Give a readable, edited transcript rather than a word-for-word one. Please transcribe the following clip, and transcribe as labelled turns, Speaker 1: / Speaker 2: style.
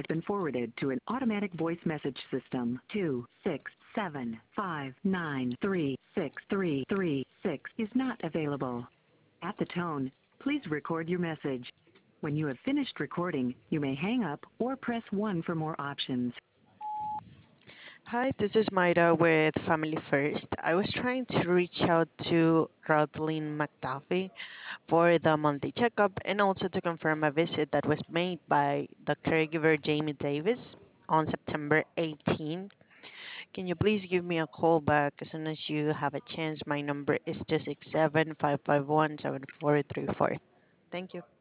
Speaker 1: been forwarded to an automatic voice message system. 26759363336 is not available. At the tone, please record your message. When you have finished recording, you may hang up or press 1 for more options.
Speaker 2: Hi, this is Maida with Family First. I was trying to reach out to Roslyn McDuffie for the monthly checkup and also to confirm a visit that was made by the caregiver Jamie Davis on September 18th. Can you please give me a call back as soon as you have a chance? My number is 267 551 7434. Thank you.